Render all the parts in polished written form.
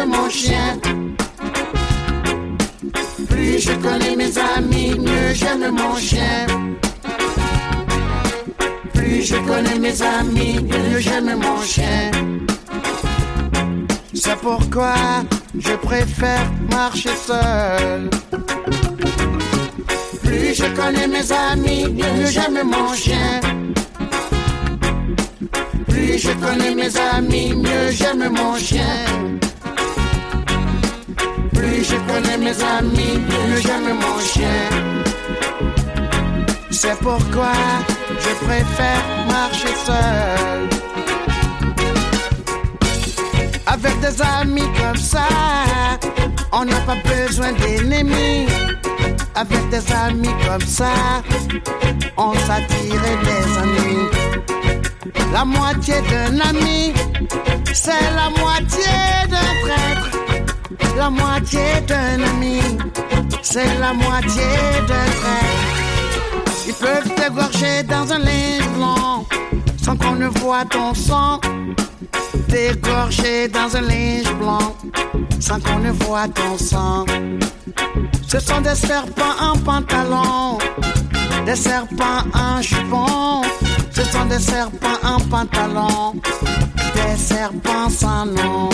j'aime mon chien. Plus je connais mes amis, mieux j'aime mon chien. Plus je connais mes amis, mieux j'aime mon chien. C'est pourquoi je préfère marcher seul. Plus je connais mes amis, mieux j'aime mon chien. Plus je connais mes amis, mieux j'aime mon chien. Plus je connais mes amis, mieux j'aime mon chien. C'est pourquoi je préfère marcher seul. Avec des amis comme ça, on n'a pas besoin d'ennemis. Avec des amis comme ça, on s'attire des ennuis. La moitié d'un ami, c'est la moitié d'un traître. La moitié d'un ami, c'est la moitié d'un traître. Ils peuvent t'égorger dans un linge blanc, sans qu'on ne voie ton sang. T'égorger dans un linge blanc, sans qu'on ne voie ton sang. Ce sont des serpents en pantalon, des serpents en jupon. Ce sont des serpents en pantalon, des serpents sans nom.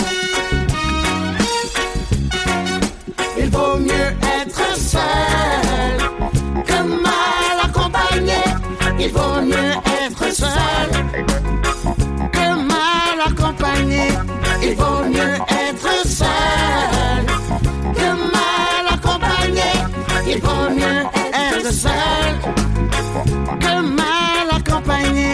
Il vaut mieux être seul que mal accompagné. Il vaut mieux être seul que mal accompagné. Il vaut mieux être seul que mal accompagné. Il vaut mieux être seul que mal accompagné.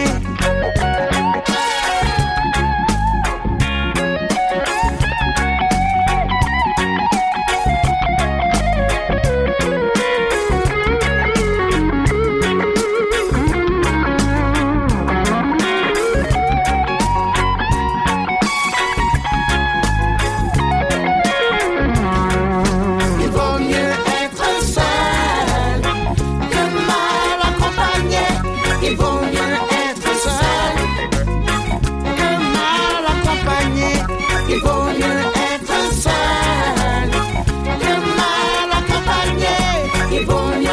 Il vaut mieux être seul que mal accompagné. Il vaut mieux